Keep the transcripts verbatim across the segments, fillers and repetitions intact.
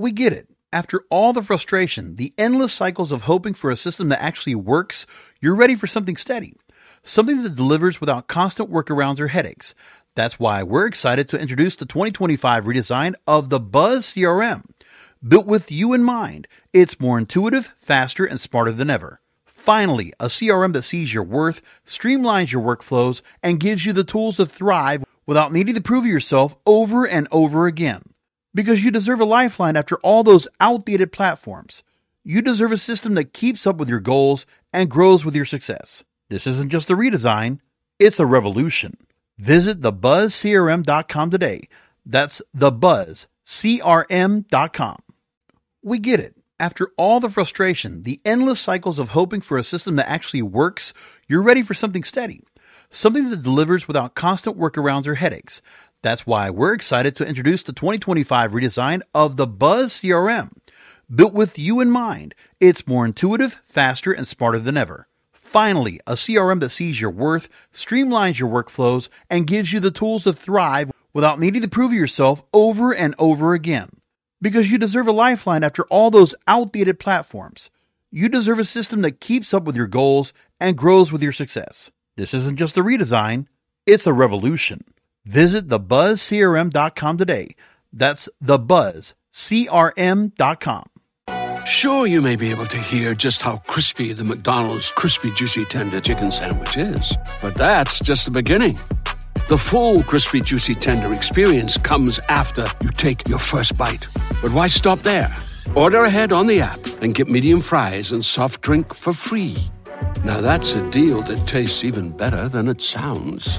We get it. After all the frustration, the endless cycles of hoping for a system that actually works, you're ready for something steady. Something that delivers without constant workarounds or headaches. That's why we're excited to introduce the twenty twenty-five redesign of the Buzz C R M. Built with you in mind, it's more intuitive, faster, and smarter than ever. Finally, a C R M that sees your worth, streamlines your workflows, and gives you the tools to thrive without needing to prove yourself over and over again. Because you deserve a lifeline after all those outdated platforms. You deserve a system that keeps up with your goals and grows with your success. This isn't just a redesign, it's a revolution. Visit the buzz c r m dot com today. That's the buzz c r m dot com. We get it. After all the frustration, the endless cycles of hoping for a system that actually works, you're ready for something steady. Something that delivers without constant workarounds or headaches. That's why we're excited to introduce the twenty twenty-five redesign of the Buzz C R M. Built with you in mind, it's more intuitive, faster, and smarter than ever. Finally, a C R M that sees your worth, streamlines your workflows, and gives you the tools to thrive without needing to prove yourself over and over again. Because you deserve a lifeline after all those outdated platforms. You deserve a system that keeps up with your goals and grows with your success. This isn't just a redesign, it's a revolution. Visit the buzz c r m dot com today. That's the buzz c r m dot com. Sure, you may be able to hear just how crispy the McDonald's Crispy Juicy Tender Chicken Sandwich is. But that's just the beginning. The full Crispy Juicy Tender experience comes after you take your first bite. But why stop there? Order ahead on the app and get medium fries and soft drink for free. Now that's a deal that tastes even better than it sounds.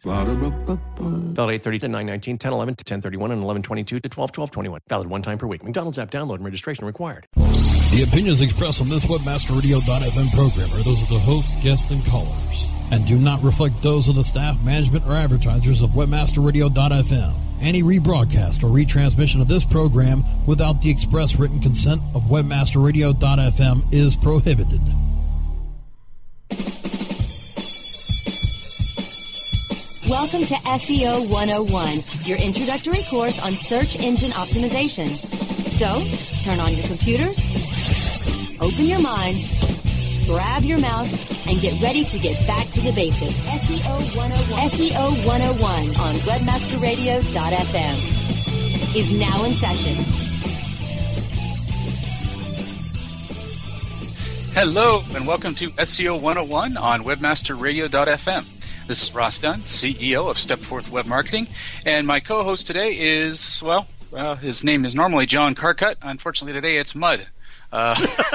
Valid eight thirty to nine nineteen, ten eleven to ten thirty-one, and eleven twenty-two to twelve twelve twenty-one. Valid one time per week. McDonald's app download and registration required. The opinions expressed on this Webmaster Radio dot f m program are those of the host, guests, and callers, and do not reflect those of the staff, management, or advertisers of Webmaster Radio dot f m. Any rebroadcast or retransmission of this program without the express written consent of Webmaster Radio dot f m is prohibited. Welcome to S E O one oh one, your introductory course on search engine optimization. So, turn on your computers, open your minds, grab your mouse, and get ready to get back to the basics. S E O one oh one. S E O one oh one on Webmaster Radio dot f m is now in session. Hello, and welcome to S E O one oh one on Webmaster Radio dot f m. This is Ross Dunn, C E O of Stepforth Web Marketing, and my co-host today is, well, uh, his name is normally John Carcutt. Unfortunately, today it's Mud. Uh,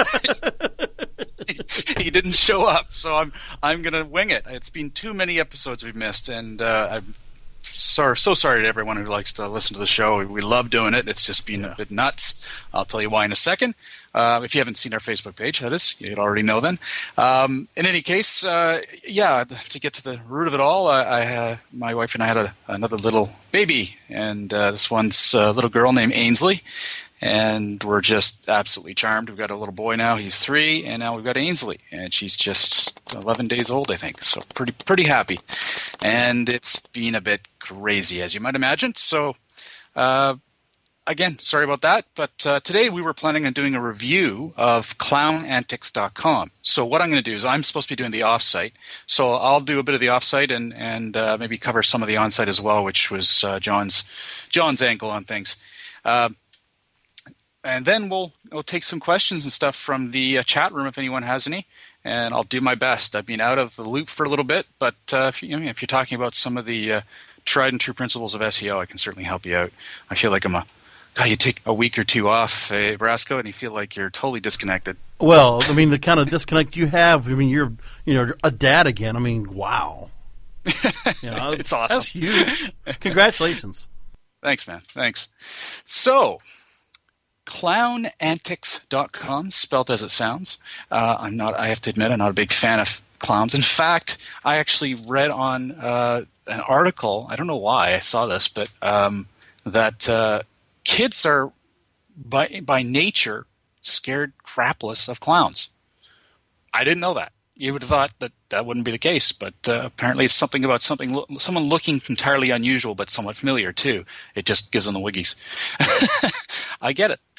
he didn't show up, so I'm I'm gonna wing it. It's been too many episodes we've missed, and uh, I'm so so sorry to everyone who likes to listen to the show. We love doing it. It's just been a bit nuts. I'll tell you why in a second. Uh, if you haven't seen our Facebook page, that is, you'd already know then. Um, in any case, uh, yeah, to get to the root of it all, I, I uh, my wife and I had a, another little baby, and uh, this one's a little girl named Ainsley, and we're just absolutely charmed. We've got a little boy now; he's three, and now we've got Ainsley, and she's just eleven days old, I think. So pretty pretty happy, and it's been a bit crazy, as you might imagine. So. Uh, Again, sorry about that, but uh, today we were planning on doing a review of clown antics dot com. So what I'm going to do is I'm supposed to be doing the offsite, so I'll do a bit of the offsite and and uh, maybe cover some of the onsite as well, which was uh, John's John's angle on things. Uh, and then we'll we'll take some questions and stuff from the uh, chat room if anyone has any, and I'll do my best. I've been out of the loop for a little bit, but uh, if, you, I mean, if you're talking about some of the uh, tried and true principles of S E O, I can certainly help you out. I feel like I'm a God, you take a week or two off, uh, Brasco, and you feel like you're totally disconnected. Well, I mean, the kind of disconnect you have, I mean, you're, you know, a dad again. I mean, wow. You know, it's awesome. That's huge. Congratulations. Thanks, man. Thanks. So, clown antics dot com, spelt as it sounds. Uh, I'm not, I have to admit, I'm not a big fan of clowns. In fact, I actually read on uh, an article, I don't know why I saw this, but um, that uh, kids are, by by nature, scared crapless of clowns. I didn't know that. You would have thought that that wouldn't be the case, but uh, apparently it's something about something, lo- someone looking entirely unusual but somewhat familiar too. It just gives them the wiggies. I get it.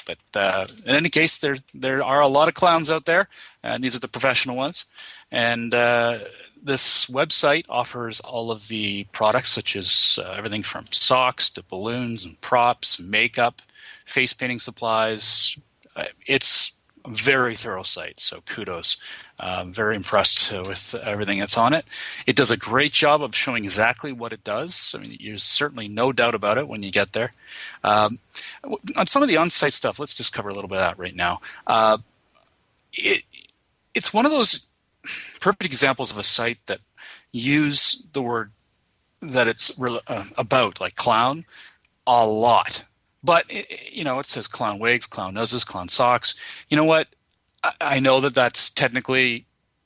But uh, in any case, there there are a lot of clowns out there, and these are the professional ones. And uh, this website offers all of the products, such as uh, everything from socks to balloons and props, makeup, face painting supplies. Uh, it's a very thorough site, so kudos. I'm very impressed uh, with everything that's on it. It does a great job of showing exactly what it does. I mean, there's certainly no doubt about it when you get there. Um, on some of the on-site stuff, let's just cover a little bit of that right now. Uh, it, it's one of those perfect examples of a site that use the word that it's re- uh, about, like clown, a lot. But, it, you know, it says clown wigs, clown noses, clown socks. You know what? I, I know that that's technically,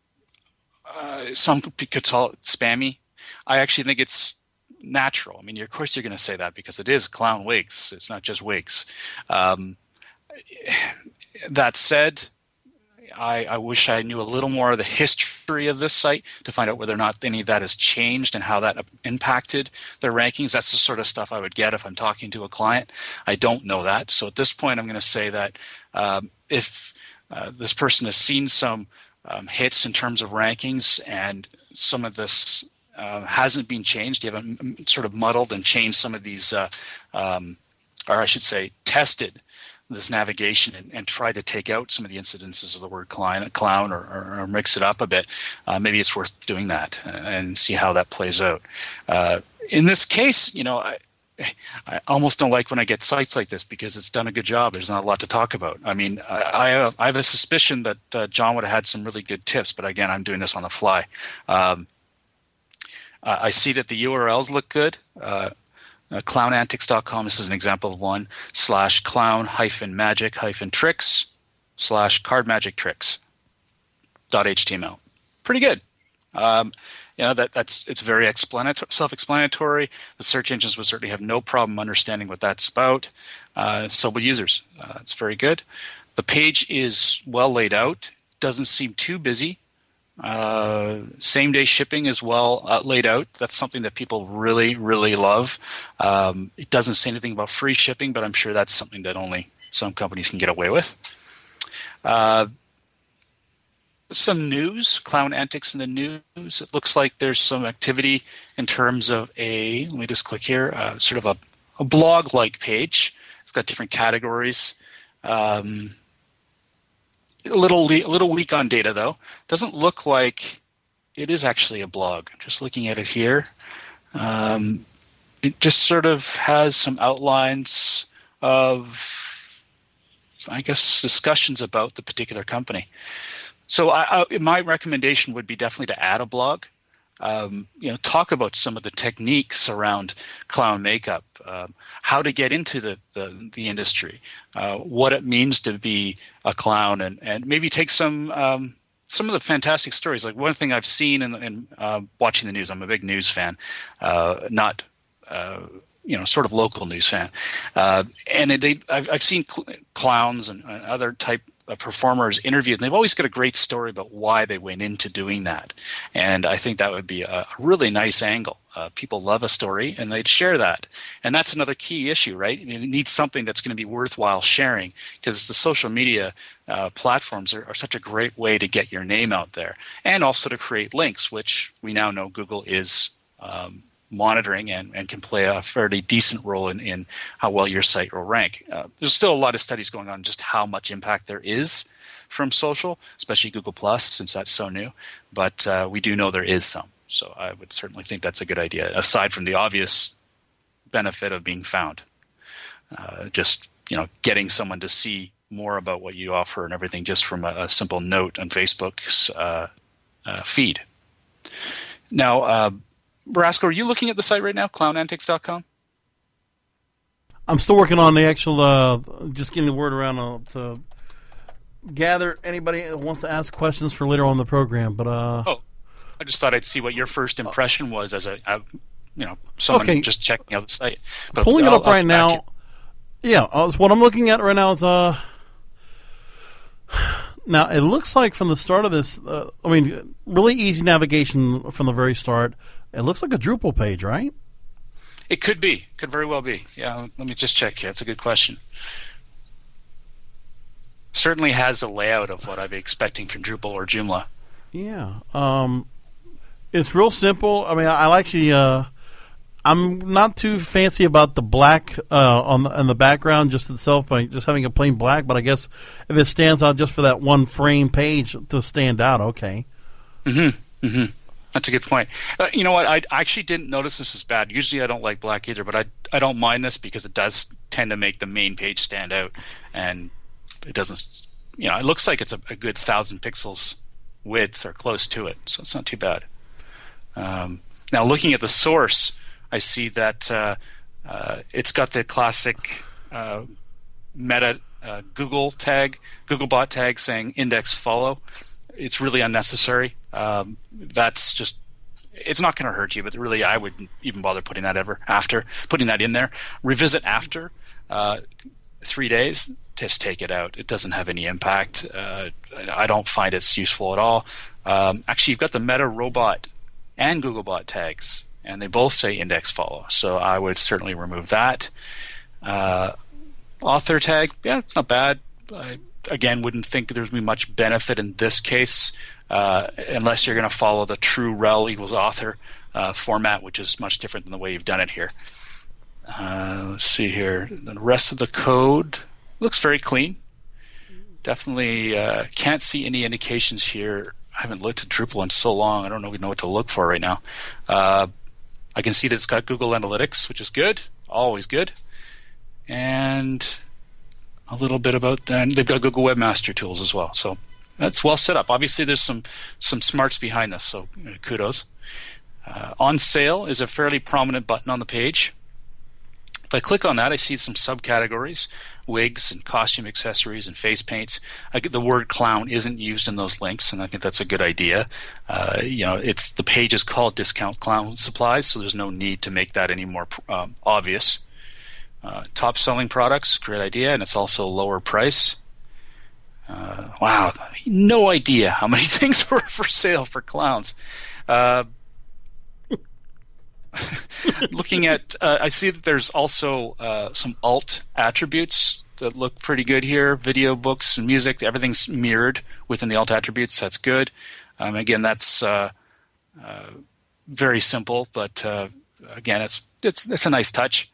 uh, some could call it spammy. I actually think it's natural. I mean, of course you're going to say that because it is clown wigs. It's not just wigs. Um, that said, I, I wish I knew a little more of the history of this site to find out whether or not any of that has changed and how that impacted their rankings. That's the sort of stuff I would get if I'm talking to a client. I don't know that. So at this point, I'm going to say that um, if uh, this person has seen some um, hits in terms of rankings and some of this uh, hasn't been changed, you haven't sort of muddled and changed some of these, uh, um, or I should say tested this navigation and, and try to take out some of the incidences of the word clown, clown or, or, or mix it up a bit, uh, maybe it's worth doing that and see how that plays out. Uh, in this case, you know, I, I almost don't like when I get sites like this because it's done a good job. There's not a lot to talk about. I mean, I, I, I have a suspicion that uh, John would have had some really good tips, but again, I'm doing this on the fly. Um, I see that the U R Ls look good. Uh, Uh, clown antics dot com, this is an example of one, slash clown hyphen magic hyphen tricks slash card magic tricks dot html. Pretty good. Um, you know, that that's it's very explanatory, self-explanatory. The search engines would certainly have no problem understanding what that's about. Uh, so would users. Uh, it's very good. The page is well laid out. Doesn't seem too busy. Uh, same day shipping is well uh, laid out. That's something that people really, really love. Um, it doesn't say anything about free shipping, but I'm sure that's something that only some companies can get away with. Uh, some news, Clown Antics in the news. It looks like there's some activity in terms of a, let me just click here, uh, sort of a, a blog-like page. It's got different categories. Um, A little, a little weak on data, though. Doesn't look like it is actually a blog. Just looking at it here, um, it just sort of has some outlines of, I guess, discussions about the particular company. So, I, I, my recommendation would be definitely to add a blog. Um, you know, talk about some of the techniques around clown makeup, um, how to get into the, the, the industry, uh, what it means to be a clown, and, and maybe take some um, some of the fantastic stories. Like one thing I've seen in, in uh, watching the news, I'm a big news fan, uh, not uh, you know, sort of local news fan, uh, and they I've, I've seen cl- clowns and other type Uh, performers interviewed, and they've always got a great story about why they went into doing that. And I think that would be a really nice angle. Uh, people love a story, and they'd share that. And that's another key issue, right? You need something that's going to be worthwhile sharing, because the social media uh, platforms are, are such a great way to get your name out there, and also to create links, which we now know Google is um, monitoring and, and can play a fairly decent role in, in how well your site will rank. Uh, there's still a lot of studies going on just how much impact there is from social, especially Google Plus, since that's so new. But uh, we do know there is some. So I would certainly think that's a good idea, aside from the obvious benefit of being found. Uh, just, you know, getting someone to see more about what you offer and everything just from a, a simple note on Facebook's uh, uh, feed. Now, uh, Brasco, are you looking at the site right now, clown antics dot com? I'm still working on the actual, uh, just getting the word around uh, to gather anybody that wants to ask questions for later on in the program. But uh, oh, I just thought I'd see what your first impression was as a, a you know, someone okay. just checking out the site. But Pulling I'll, it up I'll right now. it. Yeah, uh, what I'm looking at right now is uh. Now, it looks like from the start of this, uh, I mean, really easy navigation from the very start. It looks like a Drupal page, right? It could be. Could very well be. Yeah, let me just check here. That's a good question. certainly has a layout of what I'd be expecting from Drupal or Joomla. Yeah. Um, it's real simple. I mean, I, I actually, uh, I'm not too fancy about the black uh, on the, on the background just itself, by just having a plain black. But I guess if it stands out just for that one frame page to stand out, okay. Mm-hmm. Mm-hmm. That's a good point. Uh, you know what? I actually didn't notice this as bad. Usually I don't like black either, but I I don't mind this because it does tend to make the main page stand out, and it doesn't. You know, it looks like it's a, a good thousand pixels width or close to it, so it's not too bad. Um, now, looking at the source, I see that uh, uh, it's got the classic uh, meta uh, Google tag, Googlebot tag saying index follow. It's really unnecessary. Um, that's just, it's not going to hurt you, but really I wouldn't even bother putting that ever after, putting that in there. Revisit after uh, three days, just take it out. It doesn't have any impact. Uh, I don't find it's useful at all. Um, actually, you've got the Meta Robot and Googlebot tags, and they both say index follow, so I would certainly remove that. Uh, author tag, yeah, it's not bad. I, again, wouldn't think there's going to be much benefit in this case uh, unless you're going to follow the true rel equals author uh, format, which is much different than the way you've done it here. Uh, let's see here. The rest of the code looks very clean. Definitely uh, can't see any indications here. I haven't looked at Drupal in so long. I don't really know what to look for right now. Uh, I can see that it's got Google Analytics, which is good, always good. And a little bit about, and they've got Google Webmaster Tools as well. So that's well set up. Obviously, there's some some smarts behind this, so uh, kudos. Uh, on sale is a fairly prominent button on the page. If I click on that, I see some subcategories, wigs and costume accessories and face paints. I get the word clown isn't used in those links, and I think that's a good idea. Uh, you know, it's the page is called Discount Clown Supplies, so there's no need to make that any more um, obvious. Uh, top selling products, great idea, and it's also lower price. Uh, wow, no idea how many things were for sale for clowns. Uh, looking at, uh, I see that there's also uh, some alt attributes that look pretty good here. Video, books, and music, everything's mirrored within the alt attributes. That's good. Um, again, that's uh, uh, very simple, but uh, again, it's it's it's a nice touch.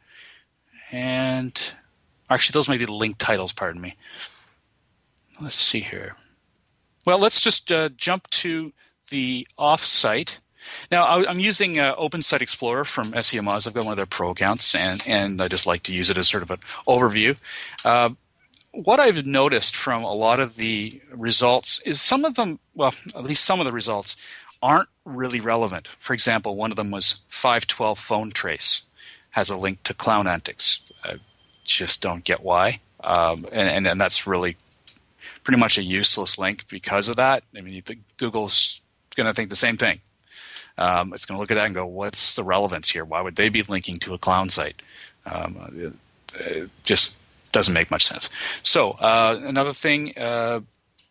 And actually, those might be the link titles, pardon me. Let's see here. Well, let's just uh, jump to the off-site. Now, I, I'm using uh, Open Site Explorer from S E O Moz. I've got one of their pro accounts, and, and I just like to use it as sort of an overview. Uh, what I've noticed from a lot of the results is some of them, well, at least some of the results, aren't really relevant. For example, one of them was five twelve Phone Trace. Has a link to Clown Antics. I just don't get why. Um, and, and, and that's really pretty much a useless link because of that. I mean, you think Google's going to think the same thing. Um, it's going to look at that and go, what's the relevance here? Why would they be linking to a clown site? Um, it, it just doesn't make much sense. So uh, another thing, uh,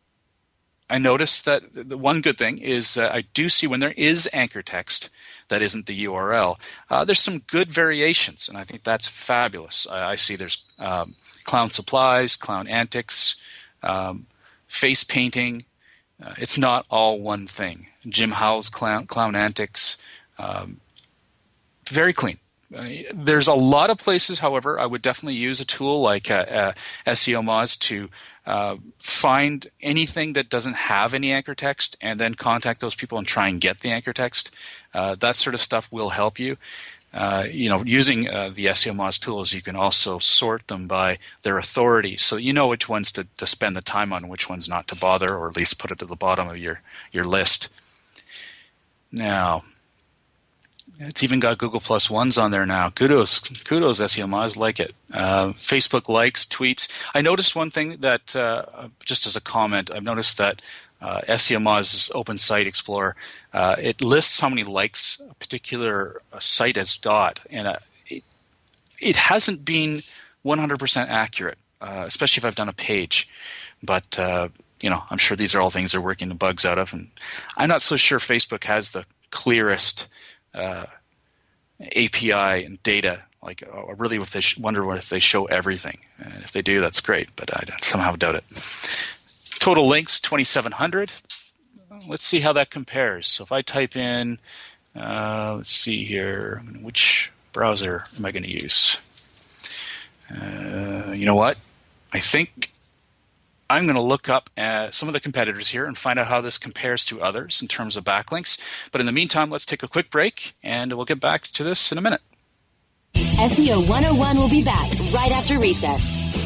I noticed that the one good thing is uh, I do see when there is anchor text that isn't the U R L, uh, there's some good variations, and I think that's fabulous. I, I see there's um, clown supplies, clown antics, um, face painting. Uh, it's not all one thing. Jim Howe's clown, clown antics, um, very clean. Uh, there's a lot of places, however, I would definitely use a tool like uh, uh, S E O Moz to uh, find anything that doesn't have any anchor text and then contact those people and try and get the anchor text. Uh, that sort of stuff will help you. Uh, you know, using uh, the S E O Moz tools, you can also sort them by their authority, so you know which ones to, to spend the time on, which ones not to bother, or at least put it to the bottom of your, your list. Now, it's even got Google Plus ones on there now. Kudos, kudos, S E O Moz, like it. Uh, Facebook likes, tweets. I noticed one thing that, uh, just as a comment, I've noticed that uh, S E O Moz's Open Site Explorer, uh, it lists how many likes a particular uh, site has got, and uh, it, it hasn't been one hundred percent accurate, uh, especially if I've done a page. But uh, you know, I'm sure these are all things they're working the bugs out of, and I'm not so sure Facebook has the clearest Uh, A P I and data Like, I really if they sh- wonder what if they show everything. And if they do, that's great, but I somehow doubt it. Total links, twenty-seven hundred. Let's see how that compares. So if I type in, uh, let's see here, which browser am I going to use? Uh, you know what? I think I'm going to look up uh, some of the competitors here and find out how this compares to others in terms of backlinks. But in the meantime, let's take a quick break, and we'll get back to this in a minute. S E O one oh one will be back right after recess.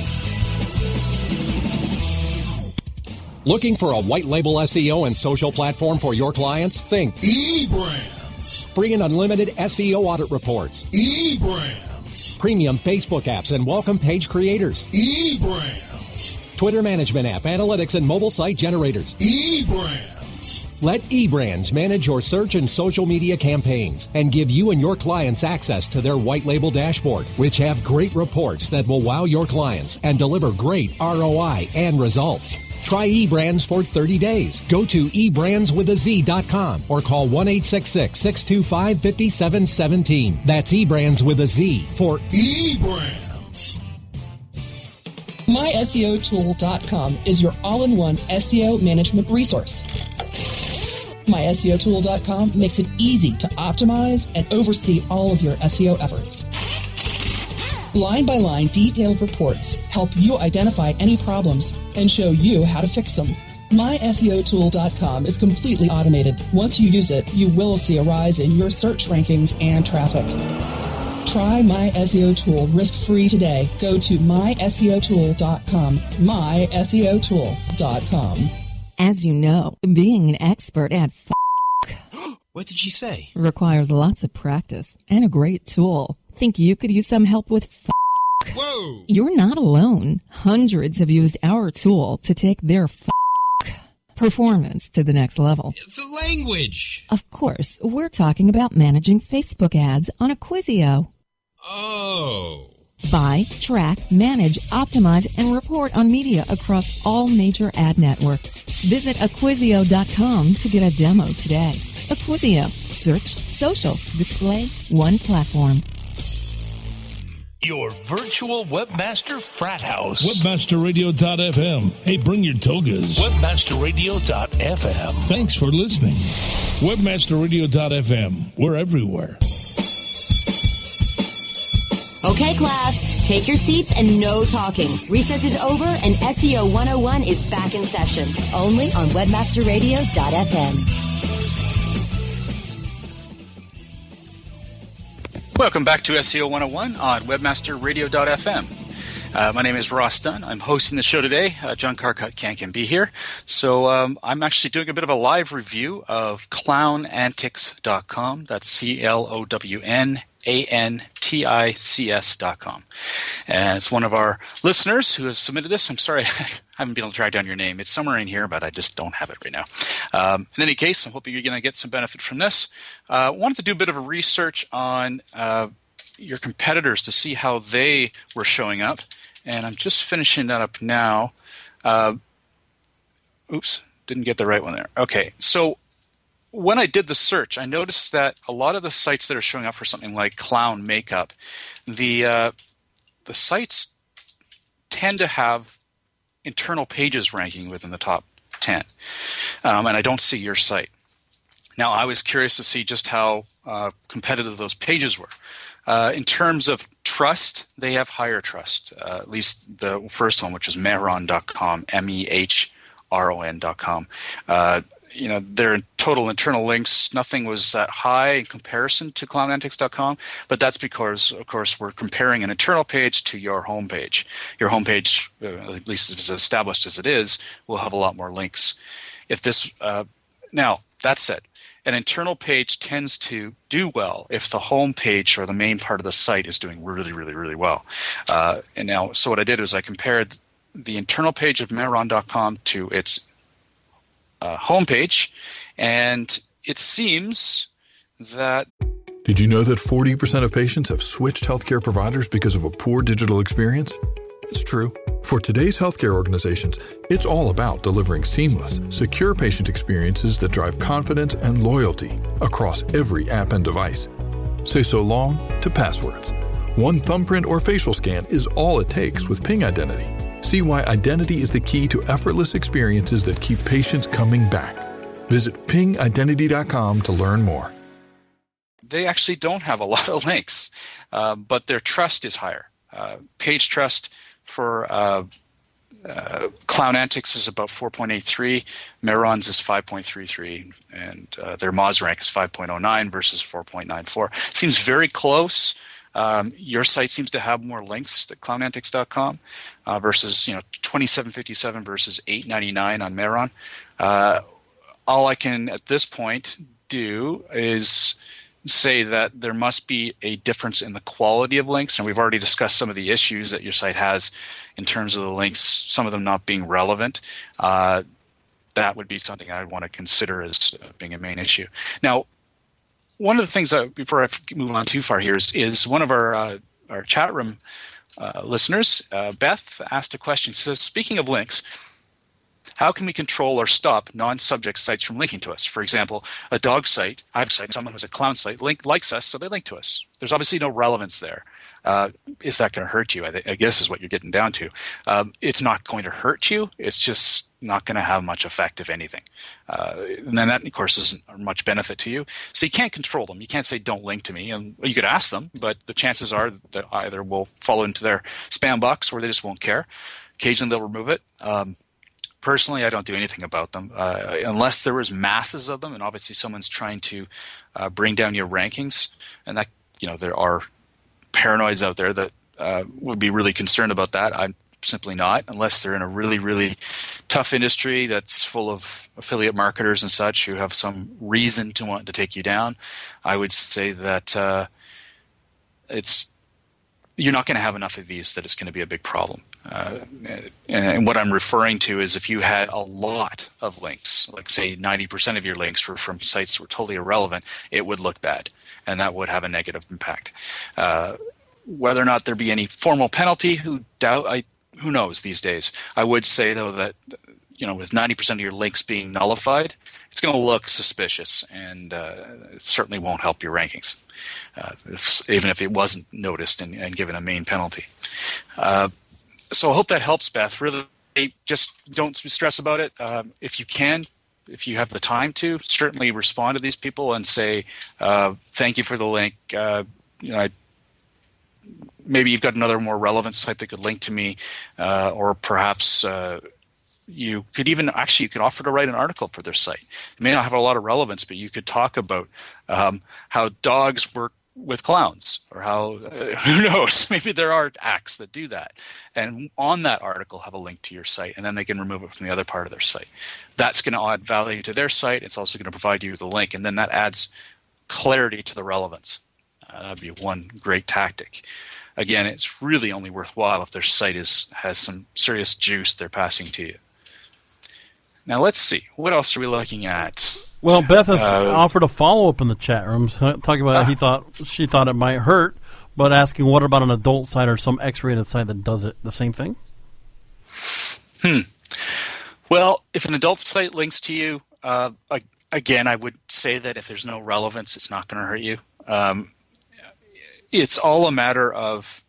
Looking for a white label S E O and social platform for your clients? Think eBrands. Free and unlimited S E O audit reports. eBrands. Premium Facebook apps and welcome page creators. eBrands. Twitter management app, analytics, and mobile site generators. eBrands. Let eBrands manage your search and social media campaigns and give you and your clients access to their white label dashboard, which have great reports that will wow your clients and deliver great R O I and results. Try eBrands for thirty days. Go to e brands with a z dot com or call one eight six six, six two five, five seven one seven. That's eBrands with a Z for eBrands. my S E O tool dot com is your all-in-one S E O management resource. my S E O tool dot com makes it easy to optimize and oversee all of your S E O efforts. Line-by-line detailed reports help you identify any problems and show you how to fix them. my S E O tool dot com is completely automated. Once you use it, you will see a rise in your search rankings and traffic. Try MySEOTool risk-free today. Go to my S E O tool dot com. my S E O tool dot com. As you know, being an expert at f*** What did she say? requires lots of practice and a great tool. Think you could use some help with f***? Whoa! You're not alone. Hundreds have used our tool to take their f*** performance to the next level. The language! Of course, we're talking about managing Facebook ads on Acquisio. Oh. Buy, track, manage, optimize, and report on media across all major ad networks. Visit Acquisio dot com to get a demo today. Acquisio. Search, social, display, one platform. Your virtual webmaster frat house. Webmaster Radio dot f m. Hey, bring your togas. Webmaster Radio dot f m. Thanks for listening. Webmaster Radio dot f m. We're everywhere. Okay, class, take your seats and no talking. Recess is over and S E O one oh one is back in session, only on Webmaster Radio dot f m. Welcome back to S E O one oh one on Webmaster Radio dot f m. Uh, my name is Ross Dunn. I'm hosting the show today. Uh, John Carcutt can't, can be here. So um, I'm actually doing a bit of a live review of clown antics dot com. That's C L O W N A N T I C S dot com. And it's one of our listeners who has submitted this. I'm sorry, I haven't been able to track down your name. It's somewhere in here, but I just don't have it right now. Um, in any case, I'm hoping you're going to get some benefit from this. I uh, wanted to do a bit of a research on uh, your competitors to see how they were showing up. And I'm just finishing that up now. Uh, oops, didn't get the right one there. Okay, so when I did the search, I noticed that a lot of the sites that are showing up for something like clown makeup, the uh, the sites tend to have internal pages ranking within the top ten, um, and I don't see your site. Now, I was curious to see just how uh, competitive those pages were. Uh, in terms of trust, they have higher trust, uh, at least the first one, which is mehron dot com, M E H R O N dot com. Uh, you know, their total internal links, nothing was that high in comparison to clown antics dot com, but that's because, of course, we're comparing an internal page to your homepage. Your homepage, uh, at least as established as it is, will have a lot more links. If this, uh, now, that said, an internal page tends to do well if the home page or the main part of the site is doing really, really, really well. Uh, and now, so what I did was I compared the internal page of mehron dot com to its uh, homepage, and it seems that... Did you know that forty percent of patients have switched healthcare providers because of a poor digital experience? It's true. For today's healthcare organizations, it's all about delivering seamless, secure patient experiences that drive confidence and loyalty across every app and device. Say so long to passwords. One thumbprint or facial scan is all it takes with Ping Identity. See why identity is the key to effortless experiences that keep patients coming back. Visit ping identity dot com to learn more. They actually don't have a lot of links, uh, but their trust is higher. Uh, page trust for uh, uh, Clown Antics is about four point eight three, Meron's is five point three three, and uh, their Moz rank is five point oh nine versus four point nine four. Seems very close. Um, your site seems to have more links to clown antics dot com uh, versus you know twenty-seven fifty-seven versus eight ninety-nine on Meron. Uh, all I can at this point do is say that there must be a difference in the quality of links, and we've already discussed some of the issues that your site has in terms of the links, some of them not being relevant. Uh, that would be something I would want to consider as being a main issue. Now, one of the things that, before I move on too far here, is, is one of our uh, our chat room uh, listeners, uh, Beth, asked a question. She says, speaking of links, how can we control or stop non-subject sites from linking to us? For example, a dog site, I have a site, someone who's a clown site, link, likes us, so they link to us. There's obviously no relevance there. Uh, is that going to hurt you? I, th- I guess is what you're getting down to. Um, it's not going to hurt you. It's just not going to have much effect, if anything. Uh, and then that, of course, isn't much benefit to you. So you can't control them. You can't say, don't link to me. And you could ask them, but the chances are that either will fall into their spam box or they just won't care. Occasionally they'll remove it. Um, Personally, I don't do anything about them uh, unless there was masses of them, and obviously someone's trying to uh, bring down your rankings, and that you know there are paranoids out there that uh, would be really concerned about that. I'm simply not, unless they're in a really, really tough industry that's full of affiliate marketers and such who have some reason to want to take you down. I would say that uh, it's you're not going to have enough of these that it's going to be a big problem. Uh, and what I'm referring to is if you had a lot of links, like say ninety percent of your links were from sites that were totally irrelevant, it would look bad, and that would have a negative impact. Uh, whether or not there be any formal penalty, who doubt, I, who knows these days. I would say, though, that you know, with ninety percent of your links being nullified, it's going to look suspicious, and uh, it certainly won't help your rankings, uh, if, even if it wasn't noticed and, and given a main penalty. Uh, So I hope that helps, Beth. Really, just don't stress about it. Um, if you can, if you have the time to, certainly respond to these people and say, uh, thank you for the link. Uh, you know, I, maybe you've got another more relevant site that could link to me, uh, or perhaps uh, you could even actually you could offer to write an article for their site. It may not have a lot of relevance, but you could talk about um, how dogs work with clowns, or how uh, who knows, maybe there are acts that do that, and on that article have a link to your site, and then they can remove it from the other part of their site. That's going to add value to their site. It's also going to provide you with a link, and then that adds clarity to the relevance. Uh, that'd be one great tactic. Again, it's really only worthwhile if their site is has some serious juice they're passing to you. Now let's see, what else are we looking at? Well, Beth has uh, offered a follow-up in the chat rooms, talking about uh, he thought she thought it might hurt, but asking what about an adult site or some X-rated site that does it the same thing? Hmm. Well, if an adult site links to you, uh, again, I would say that if there's no relevance, it's not going to hurt you. Um, it's all a matter of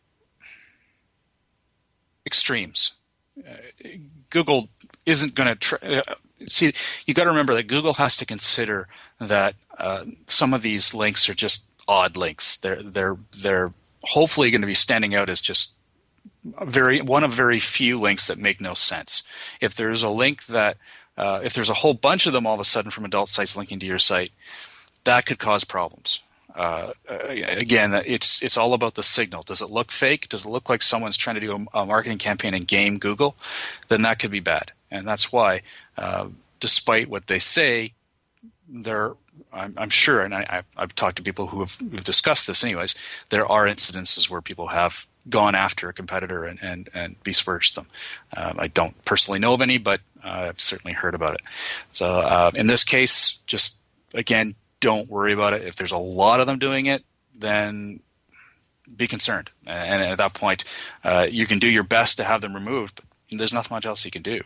extremes. Uh, Google isn't going to try. Uh, See, you got to remember that Google has to consider that uh, some of these links are just odd links. They're they're they're hopefully going to be standing out as just a very one of very few links that make no sense. If there's a link that uh, if there's a whole bunch of them all of a sudden from adult sites linking to your site, that could cause problems. Uh, again, it's it's all about the signal. Does it look fake? Does it look like someone's trying to do a, a marketing campaign and game Google? Then that could be bad. And that's why, uh, despite what they say, there, I'm, I'm sure, and I, I've talked to people who have who've discussed this anyways, there are incidences where people have gone after a competitor and, and, and besmirched them. Um, I don't personally know of any, but uh, I've certainly heard about it. So uh, in this case, just, again, don't worry about it. If there's a lot of them doing it, then be concerned. And at that point, uh, you can do your best to have them removed, but there's not much else you can do.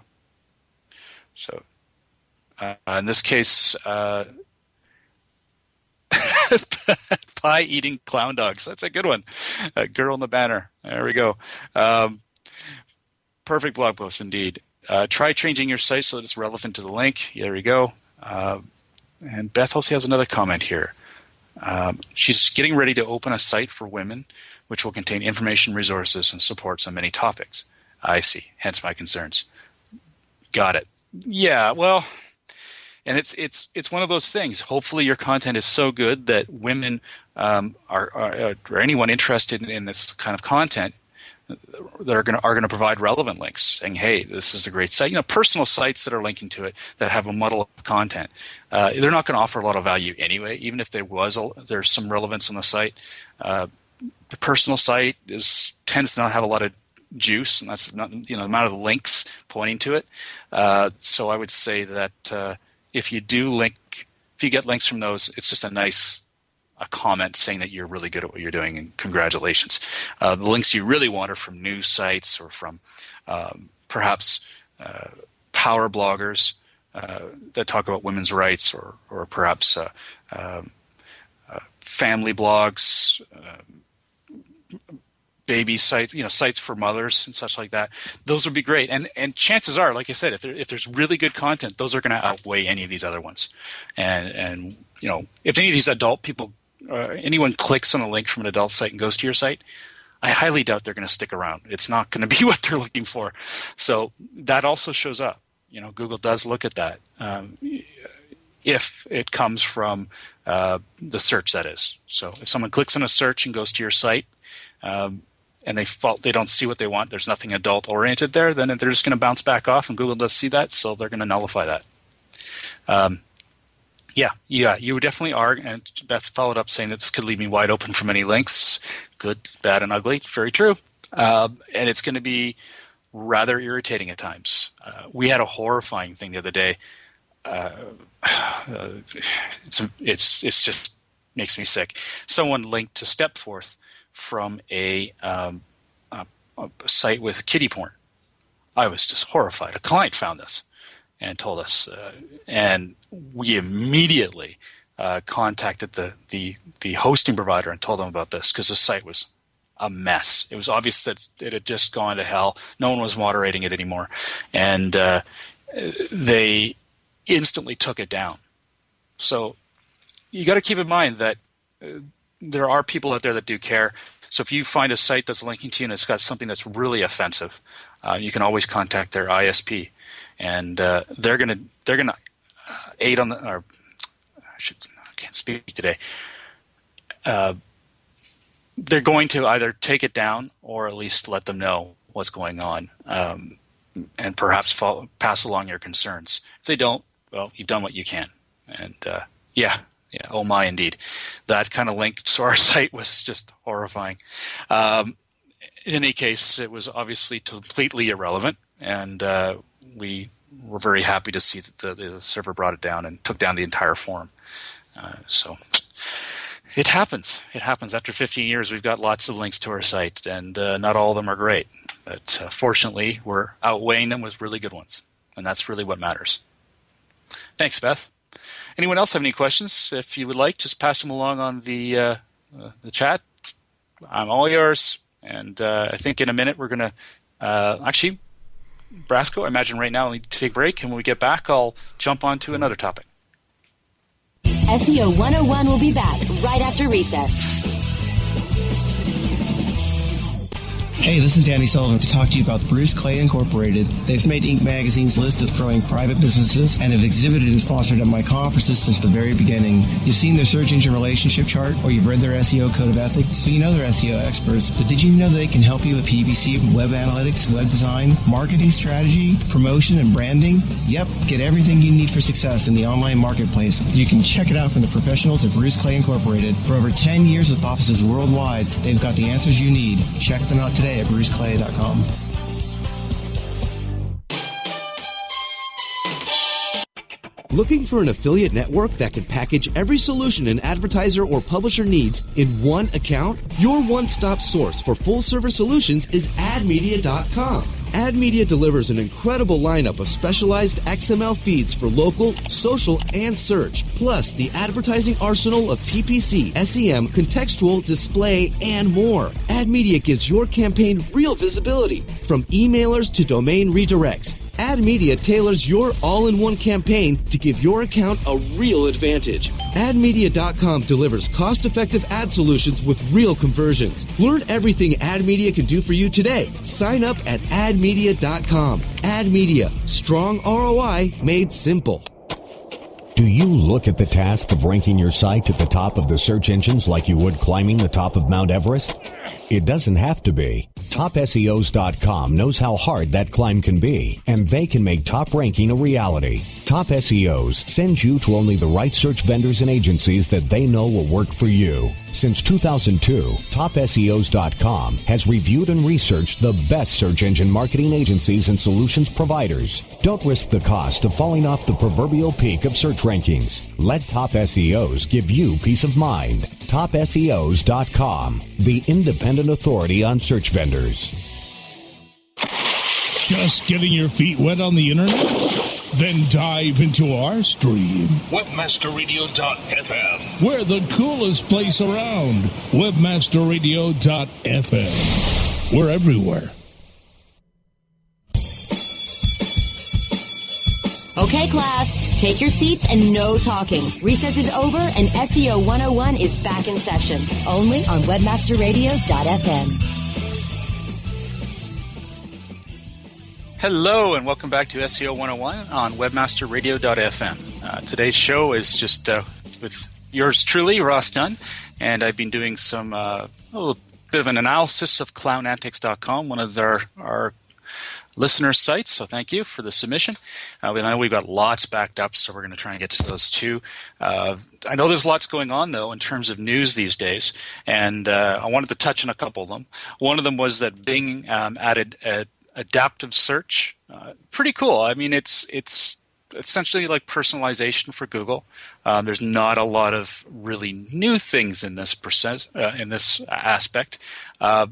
So, uh, in this case, uh, Pie-eating clown dogs. That's a good one. A girl in the banner. There we go. Um, perfect blog post indeed. Uh, try changing your site so that it's relevant to the link. There we go. Uh, and Beth also has another comment here. Um, she's getting ready to open a site for women, which will contain information, resources, and supports on many topics. I see. Hence my concerns. Got it. Yeah, well... And it's it's it's one of those things. Hopefully, your content is so good that women um, are, are or anyone interested in, in this kind of content that are going to are going to provide relevant links, saying, "Hey, this is a great site." You know, personal sites that are linking to it that have a muddle of content, uh, they're not going to offer a lot of value anyway. Even if there was a, there's some relevance on the site, uh, the personal site is tends to not have a lot of juice, and that's not you know the amount of links pointing to it. Uh, so I would say that. Uh, If you do link, if you get links from those, it's just a nice a comment saying that you're really good at what you're doing and congratulations. Uh, the links you really want are from news sites or from um, perhaps uh, power bloggers uh, that talk about women's rights or, or perhaps uh, um, uh, family blogs, uh, baby sites, you know, sites for mothers and such like that. Those would be great. And and chances are, like I said, if there, if there's really good content, those are going to outweigh any of these other ones. And and you know, if any of these adult people, uh, anyone clicks on a link from an adult site and goes to your site, I highly doubt they're going to stick around. It's not going to be what they're looking for. So that also shows up. You know, Google does look at that. Um, if it comes from uh, the search, that is. So if someone clicks on a search and goes to your site, um, and they fault, they don't see what they want, there's nothing adult-oriented there, then they're just going to bounce back off, and Google does see that, so they're going to nullify that. Um, yeah, yeah, you definitely are, and Beth followed up saying that this could leave me wide open for many links. Good, bad, and ugly. Very true. Um, and it's going to be rather irritating at times. Uh, we had a horrifying thing the other day. Uh, uh, it's, it's, it's just makes me sick. Someone linked to Stepforth from a, um, a, a site with kiddie porn. I was just horrified. A client found this and told us, uh, and we immediately uh, contacted the, the the hosting provider and told them about this because the site was a mess. It was obvious that it had just gone to hell. No one was moderating it anymore, and uh, they instantly took it down. So you got to keep in mind that. Uh, There are people out there that do care. So if you find a site that's linking to you and it's got something that's really offensive, uh, you can always contact their I S P, and uh, they're gonna they're gonna uh, aid on the. Or I should I can't speak today. Uh, they're going to either take it down or at least let them know what's going on, um, and perhaps follow, pass along your concerns. If they don't, well, you've done what you can, and uh, yeah. Yeah, oh my, indeed. That kind of link to our site was just horrifying. Um, in any case, it was obviously completely irrelevant, and uh, we were very happy to see that the, the server brought it down and took down the entire forum. Uh, so it happens. It happens. After fifteen years, we've got lots of links to our site, and uh, not all of them are great. But uh, fortunately, we're outweighing them with really good ones, and that's really what matters. Thanks, Beth. Anyone else have any questions? If you would like, just pass them along on the uh, uh, the chat. I'm all yours. And uh, I think in a minute we're going to uh, – actually, Brasco, I imagine right now we need to take a break. And when we get back, I'll jump on to another topic. S E O one oh one will be back right after recess. Hey, this is Danny Sullivan to talk to you about Bruce Clay Incorporated. They've made Inc Magazine's list of growing private businesses and have exhibited and sponsored at my conferences since the very beginning. You've seen their search engine relationship chart, or you've read their S E O code of ethics, so you know they're S E O experts. But did you know that they can help you with P P C, web analytics, web design, marketing strategy, promotion, and branding? Yep, get everything you need for success in the online marketplace. You can check it out from the professionals at Bruce Clay Incorporated. For over ten years with offices worldwide, they've got the answers you need. Check them out today at bruce clay dot com. Looking for an affiliate network that can package every solution an advertiser or publisher needs in one account? Your one-stop source for full-service solutions is ad media dot com. Ad Media delivers an incredible lineup of specialized X M L feeds for local, social, and search, plus the advertising arsenal of P P C, S E M, contextual, display, and more. Ad Media gives your campaign real visibility, from emailers to domain redirects. Ad Media tailors your all-in-one campaign to give your account a real advantage. ad media dot com delivers cost-effective ad solutions with real conversions. Learn everything Ad Media can do for you today. Sign up at ad media dot com. Ad Media, strong R O I made simple. Do you look at the task of ranking your site at the top of the search engines like you would climbing the top of Mount Everest? It doesn't have to be. top S E Os dot com knows how hard that climb can be, and they can make top ranking a reality. Top S E Os sends you to only the right search vendors and agencies that they know will work for you. Since two thousand two, top S E Os dot com has reviewed and researched the best search engine marketing agencies and solutions providers. Don't risk the cost of falling off the proverbial peak of search rankings. Let Top S E Os give you peace of mind. top S E Os dot com, the independent authority on search vendors. Just getting your feet wet on the internet? Then dive into our stream. webmaster radio dot f m. We're the coolest place around. webmaster radio dot f m. We're everywhere. Okay, class, take your seats and no talking. Recess is over and S E O one oh one is back in session. Only on webmaster radio dot f m. Hello and welcome back to S E O one oh one on webmaster radio dot f m. Uh, today's show is just uh, with yours truly, Ross Dunn, and I've been doing some uh, a little bit of an analysis of clown antics dot com, one of our, our listener sites, so thank you for the submission. Uh, we know we've got lots backed up, so we're going to try and get to those too. Uh, I know there's lots going on, though, in terms of news these days, and uh, I wanted to touch on a couple of them. One of them was that Bing um, added a adaptive search. Uh, pretty cool. I mean, it's it's essentially like personalization for Google. Um, there's not a lot of really new things in this percent, uh, in this aspect, uh,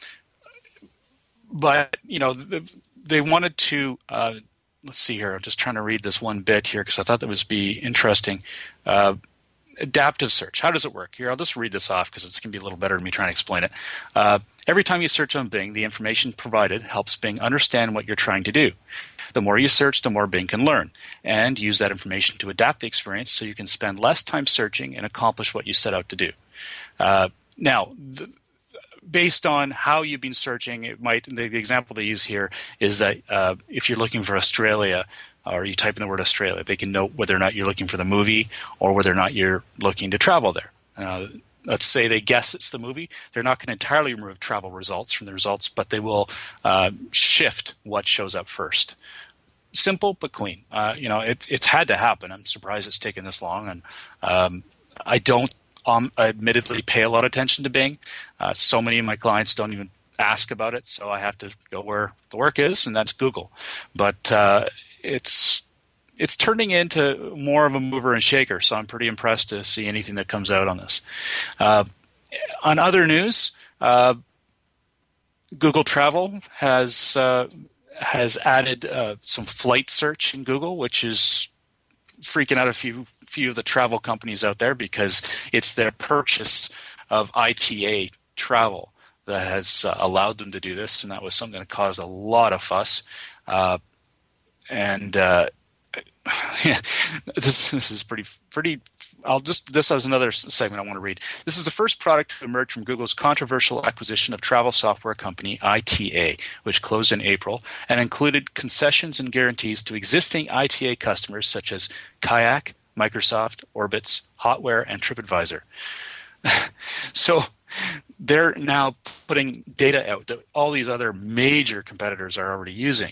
but you know the, they wanted to. Uh, let's see here. I'm just trying to read this one bit here because I thought that was be interesting. Uh, Adaptive search. How does it work? Here, I'll just read this off because it's going to be a little better than me trying to explain it. Uh, every time you search on Bing, the information provided helps Bing understand what you're trying to do. The more you search, the more Bing can learn and use that information to adapt the experience so you can spend less time searching and accomplish what you set out to do. Uh, now, the, based on how you've been searching, it might. The, the example they use here is that uh, if you're looking for Australia, or you type in the word Australia, they can know whether or not you're looking for the movie or whether or not you're looking to travel there. Uh, let's say they guess it's the movie. They're not going to entirely remove travel results from the results, but they will uh, shift what shows up first. Simple but clean. Uh, you know, it, it's had to happen. I'm surprised it's taken this long, and um, I don't um, admittedly pay a lot of attention to Bing. Uh, so many of my clients don't even ask about it, so I have to go where the work is, and that's Google. But uh, It's it's turning into more of a mover and shaker, so I'm pretty impressed to see anything that comes out on this. Uh, on other news, uh, Google Travel has uh, has added uh, some flight search in Google, which is freaking out a few few of the travel companies out there because it's their purchase of I T A travel that has uh, allowed them to do this, and that was something that caused a lot of fuss. Uh, And uh, yeah, this this is pretty pretty. I'll just this is another segment I want to read. This is the first product to emerge from Google's controversial acquisition of travel software company I T A, which closed in April and included concessions and guarantees to existing I T A customers such as Kayak, Microsoft, Orbitz, Hotware, and TripAdvisor. So they're now putting data out that all these other major competitors are already using.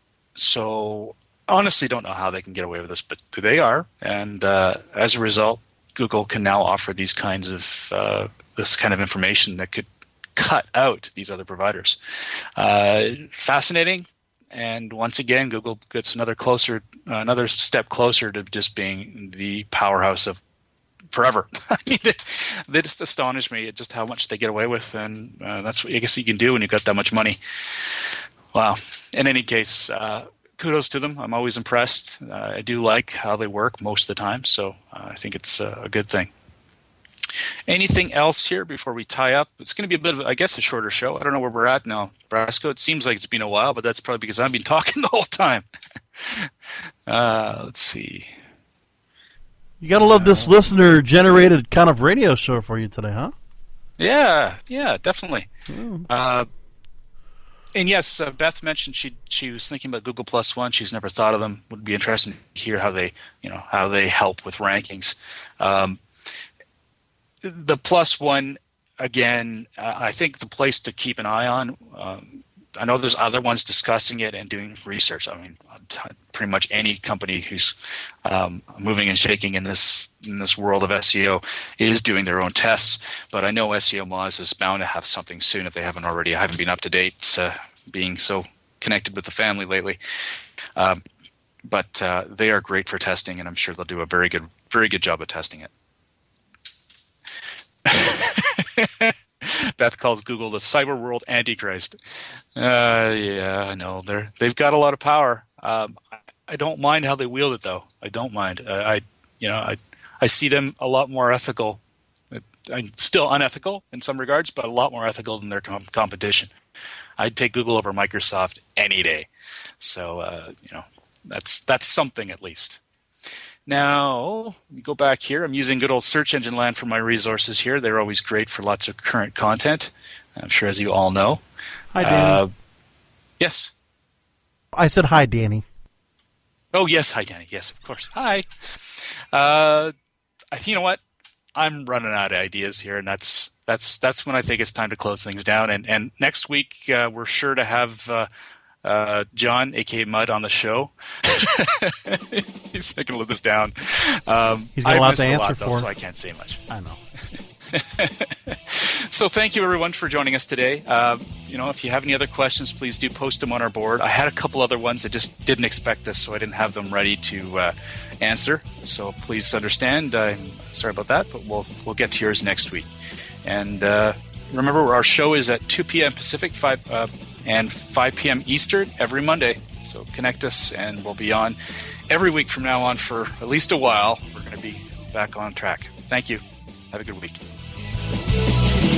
So honestly don't know how they can get away with this, but they are. And uh, as a result, Google can now offer these kinds of uh, this kind of information that could cut out these other providers. Uh, fascinating. And once again, Google gets another closer, uh, another step closer to just being the powerhouse of forever. I mean, they, they just astonish me at just how much they get away with, and uh, that's what I guess you can do when you've got that much money. Wow. In any case, uh, kudos to them. I'm always impressed. Uh, I do like how they work most of the time, so uh, I think it's uh, a good thing. Anything else here before we tie up? It's going to be a bit of, I guess, a shorter show. I don't know where we're at now, Brasco. It seems like it's been a while, but that's probably because I've been talking the whole time. uh, let's see. You got to love this listener-generated kind of radio show for you today, huh? Yeah, yeah, definitely. Mm. Uh, and yes, uh, Beth mentioned she she was thinking about Google Plus One. She's never thought of them. Would be interesting to hear how they, you know, how they help with rankings. Um, the Plus One, again, uh, I think the place to keep an eye on. Um, I know there's other ones discussing it and doing research. I mean, pretty much any company who's um, moving and shaking in this in this world of S E O is doing their own tests. But I know S E O Moz is bound to have something soon if they haven't already. I haven't been up to date, uh, being so connected with the family lately. Um, but uh, they are great for testing, and I'm sure they'll do a very good, very good job of testing it. Beth calls Google the cyber world antichrist. Uh, yeah, I know they're they've got a lot of power. Um, I, I don't mind how they wield it, though. I don't mind. Uh, I, you know, I I see them a lot more ethical. I'm still unethical in some regards, but a lot more ethical than their com- competition. I'd take Google over Microsoft any day. So uh, you know, that's that's something at least. Now, we go back here. I'm using good old Search Engine Land for my resources here. They're always great for lots of current content, I'm sure, as you all know. Hi, Danny. Uh, yes? I said hi, Danny. Oh, yes. Hi, Danny. Yes, of course. Hi. Uh, you know what? I'm running out of ideas here, and that's that's that's when I think it's time to close things down. And, and next week, uh, we're sure to have... Uh, Uh, John, a k a. Mud, on the show. He's not going to live this down. Um, He's got a lot to a answer lot, though, for. so I can't say much. I know. So thank you, everyone, for joining us today. Uh, you know, if you have any other questions, please do post them on our board. I had a couple other ones. I just didn't expect this, so I didn't have them ready to uh, answer. So please understand. I'm sorry about that, but we'll we'll get to yours next week. And uh, remember, our show is at two p.m. Pacific, five uh, and five p.m. Eastern every Monday. So connect us, and we'll be on every week from now on for at least a while. We're going to be back on track. Thank you. Have a good week.